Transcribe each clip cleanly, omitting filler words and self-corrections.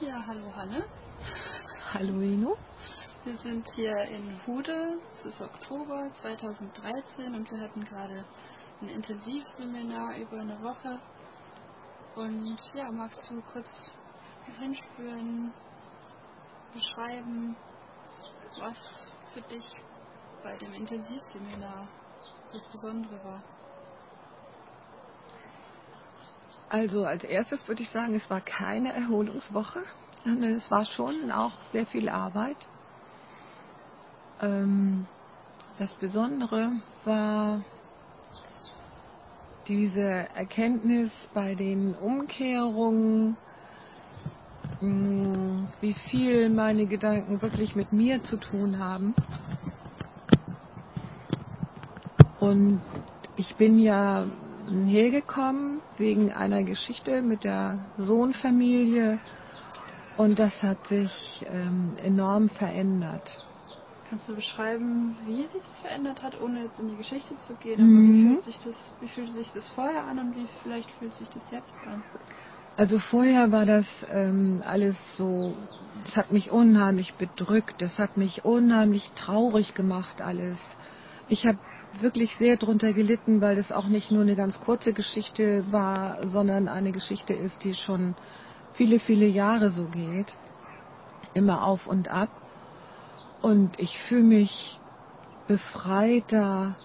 Ja, hallo Hanne. Hallo Ino. Wir sind hier in Hude, es ist Oktober 2013 und wir hatten gerade ein Intensivseminar über eine Woche. Und ja, magst du kurz hinspüren, beschreiben, was für dich bei dem Intensivseminar das Besondere war? Also als erstes würde ich sagen, es war keine Erholungswoche, sondern es war schon auch sehr viel Arbeit. Das Besondere war diese Erkenntnis bei den Umkehrungen, wie viel meine Gedanken wirklich mit mir zu tun haben. Und ich bin ja hergekommen wegen einer Geschichte mit der Sohnfamilie und das hat sich enorm verändert. Kannst du beschreiben, wie sich das verändert hat, ohne jetzt in die Geschichte zu gehen? Aber wie fühlt sich das vorher an und wie vielleicht fühlt sich das jetzt an? Also vorher war das alles so, es hat mich unheimlich bedrückt, es hat mich unheimlich traurig gemacht alles. Ich habe wirklich sehr drunter gelitten, weil das auch nicht nur eine ganz kurze Geschichte war, sondern eine Geschichte ist, die schon viele, viele Jahre so geht. Immer auf und ab. Und ich fühle mich befreiter.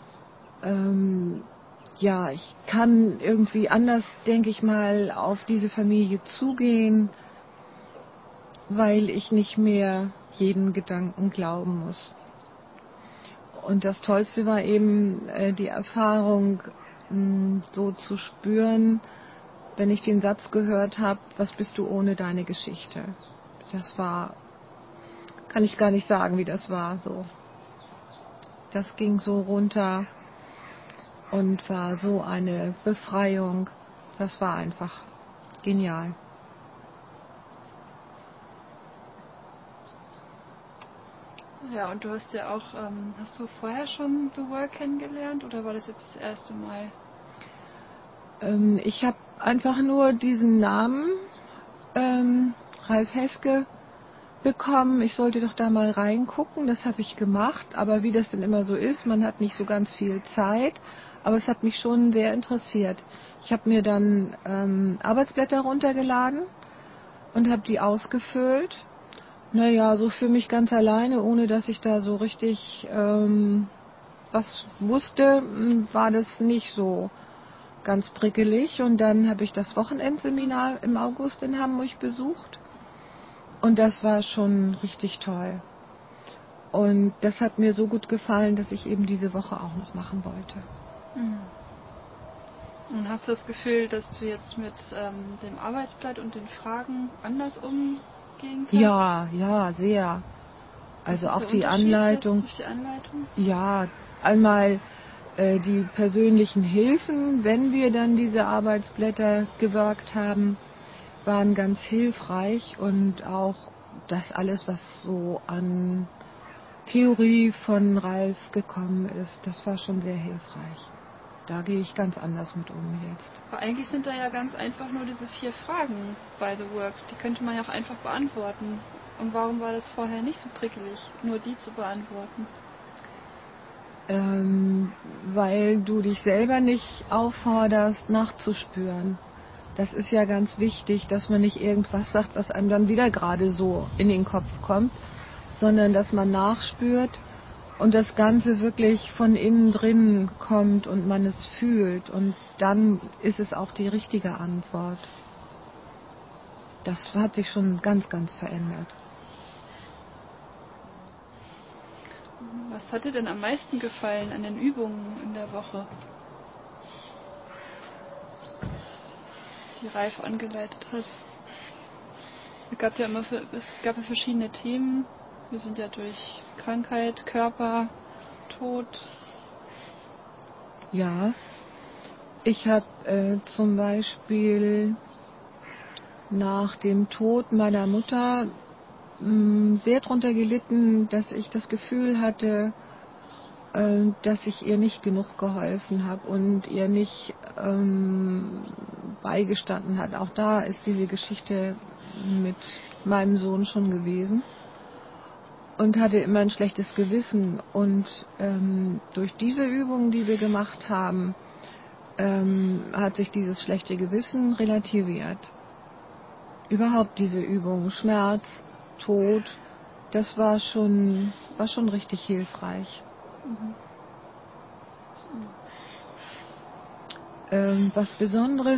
Ich kann irgendwie anders, denke ich mal, auf diese Familie zugehen, weil ich nicht mehr jeden Gedanken glauben muss. Und das Tollste war eben die Erfahrung, so zu spüren, wenn ich den Satz gehört habe, was bist du ohne deine Geschichte? Das war, kann ich gar nicht sagen, wie das war. So, das ging so runter und war so eine Befreiung. Das war einfach genial. Ja, und du hast ja auch, hast du vorher schon The Work kennengelernt oder war das jetzt das erste Mal? Ich habe einfach nur diesen Namen, Ralf Heske, bekommen. Ich sollte doch da mal reingucken, das habe ich gemacht, aber wie das denn immer so ist, man hat nicht so ganz viel Zeit, aber es hat mich schon sehr interessiert. Ich habe mir dann Arbeitsblätter runtergeladen und habe die ausgefüllt. Naja, so für mich ganz alleine, ohne dass ich da so richtig was wusste, war das nicht so ganz prickelig. Und dann habe ich das Wochenendseminar im August in Hamburg besucht. Und das war schon richtig toll. Und das hat mir so gut gefallen, dass ich eben diese Woche auch noch machen wollte. Und hast du das Gefühl, dass du jetzt mit dem Arbeitsblatt und den Fragen anders umgehen kannst? Ja, sehr. Also auch die Anleitung. Durch die Anleitung? Ja, einmal die persönlichen Hilfen, wenn wir dann diese Arbeitsblätter gewirkt haben, waren ganz hilfreich und auch das alles, was so an Theorie von Ralf gekommen ist, das war schon sehr hilfreich. Da gehe ich ganz anders mit um jetzt. Aber eigentlich sind da ja ganz einfach nur diese 4 Fragen bei The Work. Die könnte man ja auch einfach beantworten. Und warum war das vorher nicht so prickelig, nur die zu beantworten? Weil du dich selber nicht aufforderst, nachzuspüren. Das ist ja ganz wichtig, dass man nicht irgendwas sagt, was einem dann wieder gerade so in den Kopf kommt, sondern dass man nachspürt und das Ganze wirklich von innen drin kommt und man es fühlt. Und dann ist es auch die richtige Antwort. Das hat sich schon ganz, ganz verändert. Was hat dir denn am meisten gefallen an den Übungen in der Woche, die Ralf angeleitet hat? Es gab ja verschiedene Themen. Wir sind ja durch Krankheit, Körper, Tod. Ja, ich habe zum Beispiel nach dem Tod meiner Mutter sehr darunter gelitten, dass ich das Gefühl hatte, dass ich ihr nicht genug geholfen habe und ihr nicht beigestanden hat. Auch da ist diese Geschichte mit meinem Sohn schon gewesen und hatte immer ein schlechtes Gewissen. Und durch diese Übungen, die wir gemacht haben, hat sich dieses schlechte Gewissen relativiert. Überhaupt diese Übung, Schmerz, Tod, das war schon richtig hilfreich. Was Besonderes,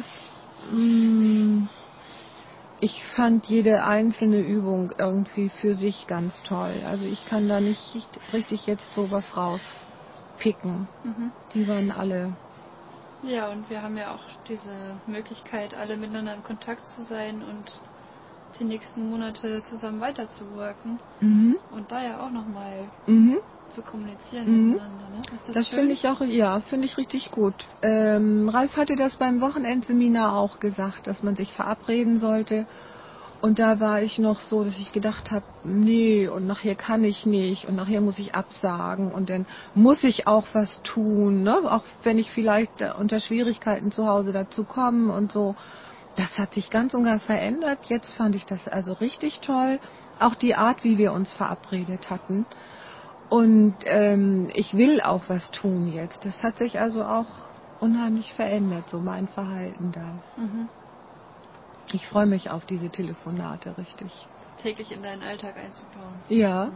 ich fand jede einzelne Übung irgendwie für sich ganz toll. Also ich kann da nicht richtig jetzt sowas rauspicken. Die waren alle. Ja, und wir haben ja auch diese Möglichkeit, alle miteinander in Kontakt zu sein und die nächsten Monate zusammen weiterzuwirken. Und da ja auch nochmal zu kommunizieren miteinander. Ne? Ist das finde ich auch, ja, finde ich richtig gut. Ralf hatte das beim Wochenendseminar auch gesagt, dass man sich verabreden sollte. Und da war ich noch so, dass ich gedacht habe, nee, und nachher kann ich nicht und nachher muss ich absagen und dann muss ich auch was tun, ne? Auch wenn ich vielleicht unter Schwierigkeiten zu Hause dazu komme und so. Das hat sich ganz und gar verändert. Jetzt fand ich das also richtig toll. Auch die Art, wie wir uns verabredet hatten. Und ich will auch was tun jetzt. Das hat sich also auch unheimlich verändert, so mein Verhalten da. Ich freue mich auf diese Telefonate, richtig. Täglich in deinen Alltag einzubauen. Ja.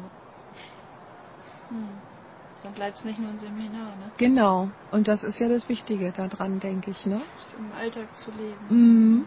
Dann bleibt es nicht nur ein Seminar, ne? Genau. Und das ist ja das Wichtige daran, denke ich, ne? Das im Alltag zu leben.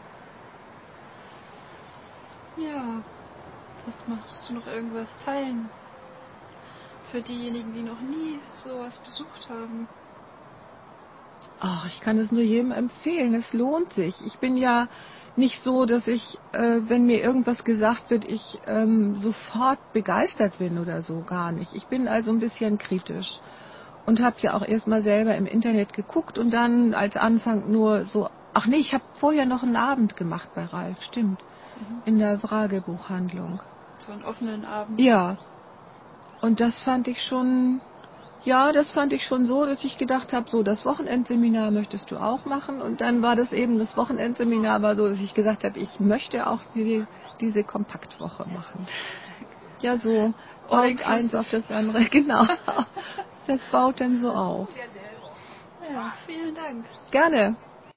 Ja. Was machst du noch irgendwas teilen? Für diejenigen, die noch nie sowas besucht haben. Ach, ich kann es nur jedem empfehlen. Es lohnt sich. Ich bin ja nicht so, dass ich, wenn mir irgendwas gesagt wird, ich sofort begeistert bin oder so, gar nicht. Ich bin also ein bisschen kritisch und habe ja auch erstmal selber im Internet geguckt und dann als Anfang nur so, ach nee, ich habe vorher noch einen Abend gemacht bei Ralf, stimmt, in der Fragebuchhandlung. So einen offenen Abend? Ja. Und das fand ich schon so, dass ich gedacht habe, so, das Wochenendseminar möchtest du auch machen. Und dann war das eben, das Wochenendseminar war so, dass ich gesagt habe, ich möchte auch diese Kompaktwoche machen. Ja, so, baut eins auf das andere, genau. Das baut dann so auf. Ja, vielen Dank. Gerne.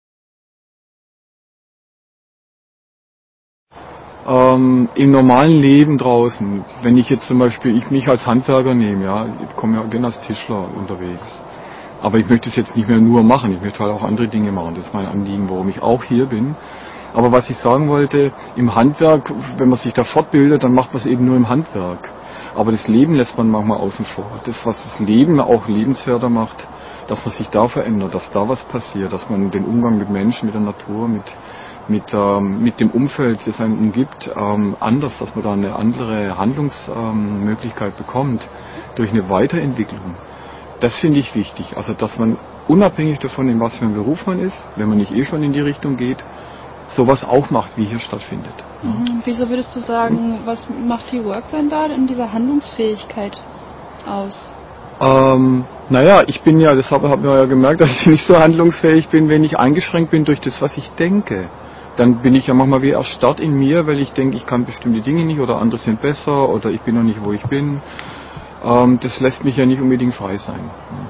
Im normalen Leben draußen, wenn ich jetzt zum Beispiel mich als Handwerker nehme, ja, ich bin als Tischler unterwegs, aber ich möchte es jetzt nicht mehr nur machen, ich möchte halt auch andere Dinge machen, das ist mein Anliegen, warum ich auch hier bin. Aber was ich sagen wollte, im Handwerk, wenn man sich da fortbildet, dann macht man es eben nur im Handwerk. Aber das Leben lässt man manchmal außen vor. Das, was das Leben auch lebenswerter macht, dass man sich da verändert, dass da was passiert, dass man den Umgang mit Menschen, mit der Natur, mit dem Umfeld, das einen umgibt, anders, dass man da eine andere Handlungsmöglichkeit bekommt durch eine Weiterentwicklung. Das finde ich wichtig. Also, dass man unabhängig davon, in was für ein Beruf man ist, wenn man nicht schon in die Richtung geht, sowas auch macht, wie hier stattfindet. Wieso würdest du sagen, was macht die Work dann da in dieser Handlungsfähigkeit aus? Naja, ich bin ja, das hat man ja gemerkt, dass ich nicht so handlungsfähig bin, wenn ich eingeschränkt bin durch das, was ich denke. Dann bin ich ja manchmal wie erstarrt in mir, weil ich denke, ich kann bestimmte Dinge nicht oder andere sind besser oder ich bin noch nicht, wo ich bin. Das lässt mich ja nicht unbedingt frei sein.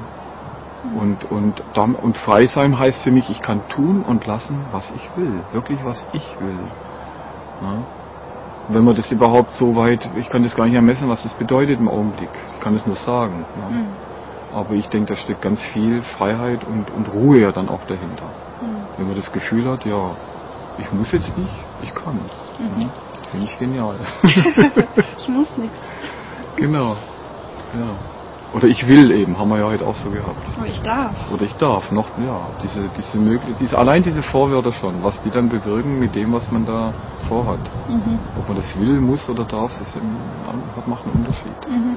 Und frei sein heißt für mich, ich kann tun und lassen, was ich will. Wirklich, was ich will. Ja. Wenn man das überhaupt so weit, ich kann das gar nicht ermessen, was das bedeutet im Augenblick. Ich kann es nur sagen. Ja. Aber ich denke, da steckt ganz viel Freiheit und Ruhe ja dann auch dahinter. Wenn man das Gefühl hat, ja, ich muss jetzt nicht, ich kann. Ja, finde ich genial. Ich muss nichts. Genau. Ja. Oder ich will eben, haben wir ja heute auch so gehabt. Aber ich darf. Oder ich darf, noch, ja. Allein diese Vorwörter schon, was die dann bewirken mit dem, was man da vorhat. Ob man das will, muss oder darf, macht einen Unterschied.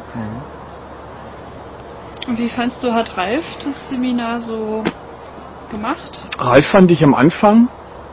Und wie fandst du, hat Ralf das Seminar so gemacht? Ralf fand ich am Anfang,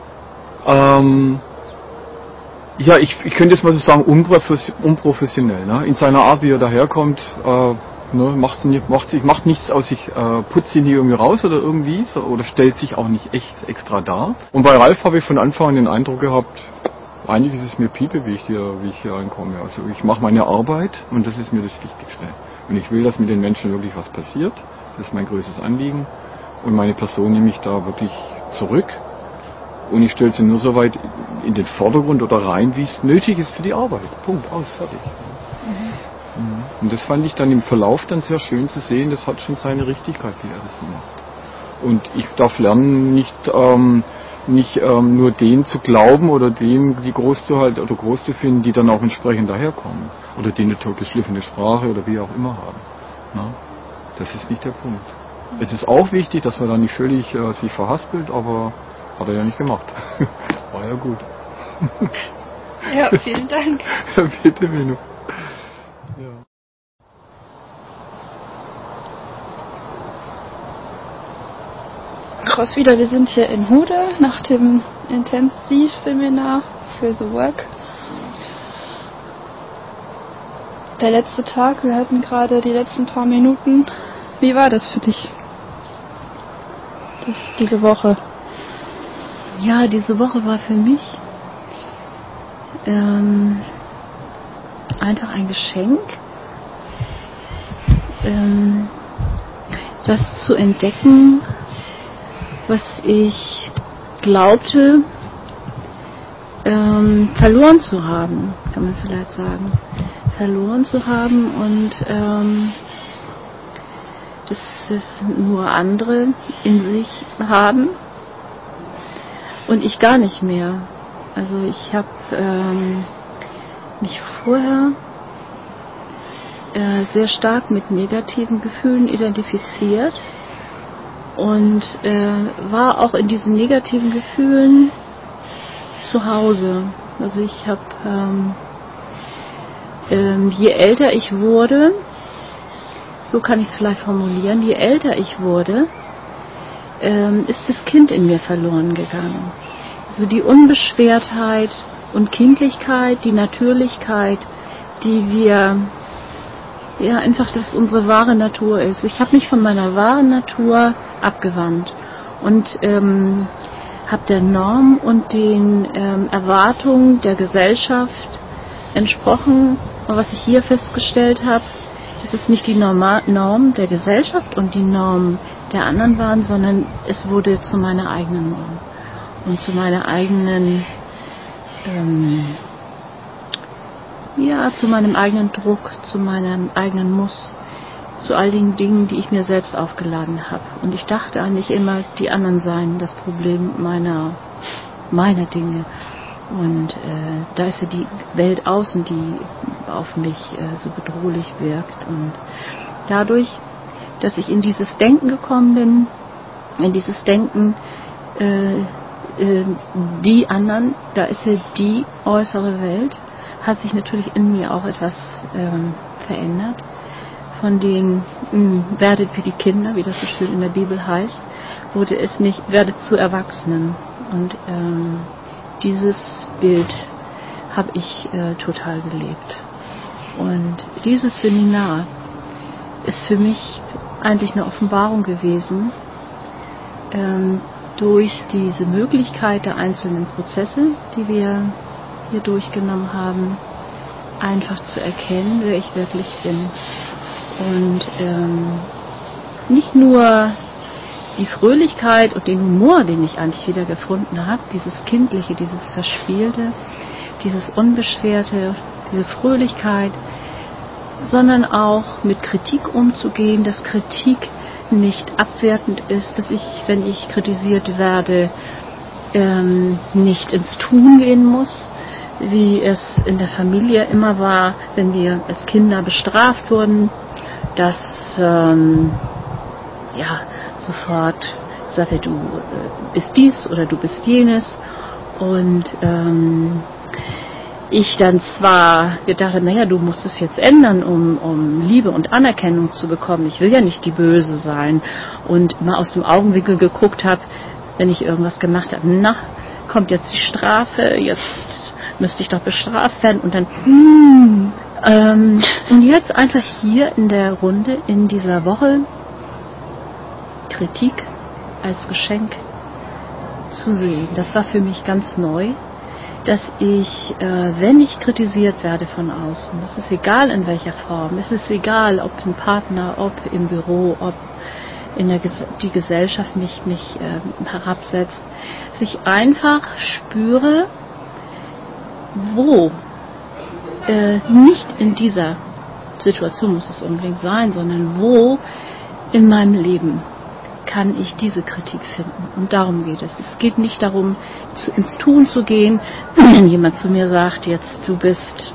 ja, ich könnte jetzt mal so sagen, unprofessionell. Ne? In seiner Art, wie er daherkommt, macht nichts aus sich, putzt sich nicht irgendwie raus oder irgendwie, oder stellt sich auch nicht echt extra dar. Und bei Ralf habe ich von Anfang an den Eindruck gehabt, Eigentlich ist es mir Piepe, wie ich hier reinkomme. Also ich mache meine Arbeit und das ist mir das Wichtigste. Und ich will, dass mit den Menschen wirklich was passiert. Das ist mein größtes Anliegen. Und meine Person nehme ich da wirklich zurück. Und ich stelle sie nur so weit in den Vordergrund oder rein, wie es nötig ist für die Arbeit. Punkt, aus, fertig. Und das fand ich dann im Verlauf dann sehr schön zu sehen. Das hat schon seine Richtigkeit, wie er das macht. Und ich darf lernen, nicht nur denen zu glauben oder denen, die groß zu halten oder groß zu finden, die dann auch entsprechend daherkommen. Oder die eine geschliffene Sprache oder wie auch immer haben. Na? Das ist nicht der Punkt. Es ist auch wichtig, dass man da nicht völlig sich verhaspelt, aber hat er ja nicht gemacht. War ja gut. Ja, vielen Dank. Ja, bitte, Menno. Ja. Crosswieder, wir sind hier in Hude nach dem Intensivseminar für The Work. Der letzte Tag, wir hatten gerade die letzten paar Minuten. Wie war das für dich? Diese Woche? Ja, diese Woche war für mich einfach ein Geschenk, das zu entdecken, was ich glaubte verloren zu haben, kann man vielleicht sagen. Verloren zu haben und dass es nur andere in sich haben und ich gar nicht mehr. Also ich habe mich vorher sehr stark mit negativen Gefühlen identifiziert und war auch in diesen negativen Gefühlen zu Hause. Also ich habe, je älter ich wurde, so kann ich es vielleicht formulieren, je älter ich wurde, ist das Kind in mir verloren gegangen. Also die Unbeschwertheit und Kindlichkeit, die Natürlichkeit, die wir, ja einfach, dass unsere wahre Natur ist. Ich habe mich von meiner wahren Natur abgewandt und habe der Norm und den Erwartungen der Gesellschaft entsprochen. Und was ich hier festgestellt habe, dass es nicht die Norm der Gesellschaft und die Norm der anderen waren, sondern es wurde zu meiner eigenen Norm und zu meiner eigenen, zu meinem eigenen Druck, zu meinem eigenen Muss, zu all den Dingen, die ich mir selbst aufgeladen habe. Und ich dachte eigentlich immer, die anderen seien das Problem meiner Dinge. Und da ist ja die Welt außen, die auf mich so bedrohlich wirkt. Und dadurch, dass ich in dieses Denken gekommen bin, in dieses Denken, die anderen, da ist ja die äußere Welt, hat sich natürlich in mir auch etwas verändert. Von den werdet wie die Kinder, wie das so schön in der Bibel heißt, wurde es nicht, werdet zu Erwachsenen. Und dieses Bild habe ich total gelebt. Und dieses Seminar ist für mich eigentlich eine Offenbarung gewesen, durch diese Möglichkeit der einzelnen Prozesse, die wir hier durchgenommen haben, einfach zu erkennen, wer ich wirklich bin. Und nicht nur die Fröhlichkeit und den Humor, den ich eigentlich wieder gefunden habe, dieses Kindliche, dieses Verspielte, dieses Unbeschwerte, diese Fröhlichkeit, sondern auch mit Kritik umzugehen, dass Kritik nicht abwertend ist, dass ich, wenn ich kritisiert werde, nicht ins Tun gehen muss, wie es in der Familie immer war, wenn wir als Kinder bestraft wurden, dass sofort sagte, du bist dies oder du bist jenes. Und ich dann zwar gedacht habe, naja, du musst es jetzt ändern, um Liebe und Anerkennung zu bekommen. Ich will ja nicht die Böse sein. Und mal aus dem Augenwinkel geguckt habe, wenn ich irgendwas gemacht habe, na, kommt jetzt die Strafe, jetzt müsste ich doch bestraft werden. Und dann, und jetzt einfach hier in der Runde, in dieser Woche, Kritik als Geschenk zu sehen. Das war für mich ganz neu. dass ich, wenn ich kritisiert werde von außen, das ist egal in welcher Form, es ist egal, ob ein Partner, ob im Büro, ob in die Gesellschaft mich herabsetzt, dass ich einfach spüre, wo, nicht in dieser Situation muss es unbedingt sein, sondern wo in meinem Leben kann ich diese Kritik finden. Und darum geht es. Es geht nicht darum, ins Tun zu gehen. Wenn jemand zu mir sagt, jetzt du bist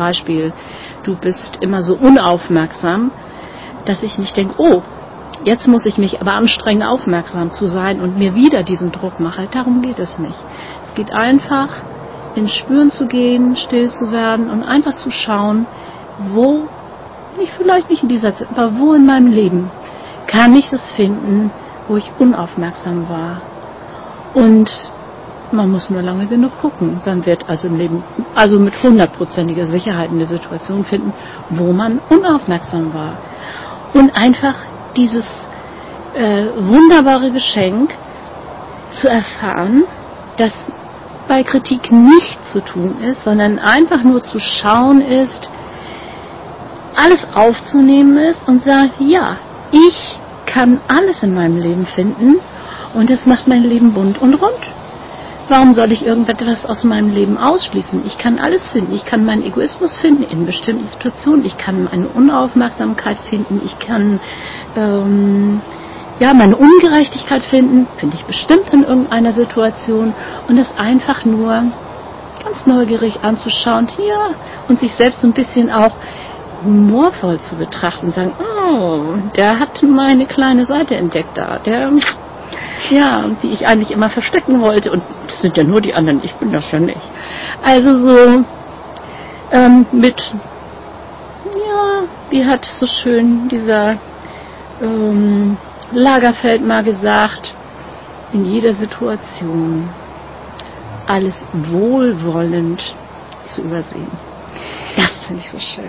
immer so unaufmerksam, dass ich nicht denke, oh, jetzt muss ich mich aber anstrengen, aufmerksam zu sein und mir wieder diesen Druck mache. Darum geht es nicht. Es geht einfach, ins Spüren zu gehen, still zu werden und einfach zu schauen, wo, vielleicht nicht in dieser Zeit, aber wo in meinem Leben kann ich das finden, wo ich unaufmerksam war. Und man muss nur lange genug gucken. Man wird also im Leben, also mit 100%iger Sicherheit eine Situation finden, wo man unaufmerksam war. Und einfach dieses wunderbare Geschenk zu erfahren, dass bei Kritik nichts zu tun ist, sondern einfach nur zu schauen ist, alles aufzunehmen ist und sagen, ja, ich kann alles in meinem Leben finden und das macht mein Leben bunt und rund. Warum soll ich irgendetwas aus meinem Leben ausschließen? Ich kann alles finden. Ich kann meinen Egoismus finden in bestimmten Situationen. Ich kann meine Unaufmerksamkeit finden. Ich kann meine Ungerechtigkeit finden. Finde ich bestimmt in irgendeiner Situation. Und das einfach nur ganz neugierig anzuschauen. Ja, und sich selbst so ein bisschen auch humorvoll zu betrachten und sagen, oh, der hat meine kleine Seite entdeckt da, die ich eigentlich immer verstecken wollte und das sind ja nur die anderen, ich bin das ja nicht. Also so wie hat so schön dieser Lagerfeld mal gesagt, in jeder Situation alles wohlwollend zu übersehen. Das finde ich so schön.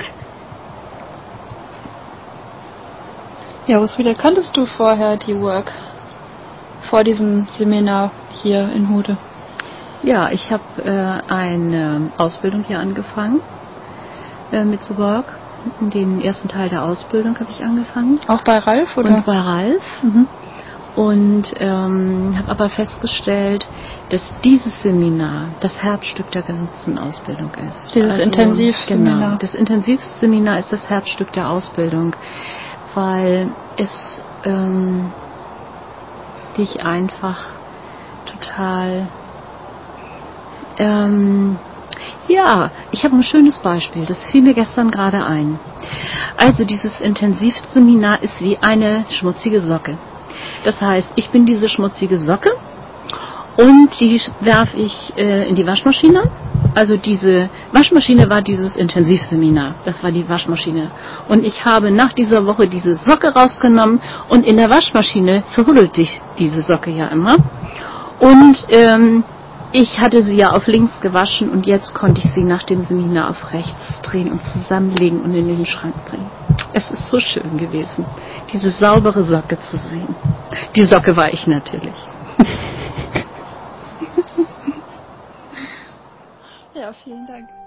Ja, Roswitha, kanntest du vorher die Work? Vor diesem Seminar hier in Hude? Ja, ich habe eine Ausbildung hier angefangen mit The Work. Den ersten Teil der Ausbildung habe ich angefangen. Auch bei Ralf, oder? Und bei Ralf. Mhm. Und habe aber festgestellt, dass dieses Seminar das Herzstück der ganzen Ausbildung ist. Dieses Intensivseminar. Genau, das Intensivseminar ist das Herzstück der Ausbildung, weil es dich einfach total ich habe ein schönes Beispiel, das fiel mir gestern gerade ein. Also dieses Intensivseminar ist wie eine schmutzige Socke. Das heißt, ich bin diese schmutzige Socke und die werfe ich in die Waschmaschine. Also diese Waschmaschine war dieses Intensivseminar. Das war die Waschmaschine. Und ich habe nach dieser Woche diese Socke rausgenommen und in der Waschmaschine verhuddelt sich diese Socke ja immer. Und ich hatte sie ja auf links gewaschen und jetzt konnte ich sie nach dem Seminar auf rechts drehen und zusammenlegen und in den Schrank bringen. Es ist so schön gewesen, diese saubere Socke zu sehen. Die Socke war ich natürlich. Ja, vielen Dank.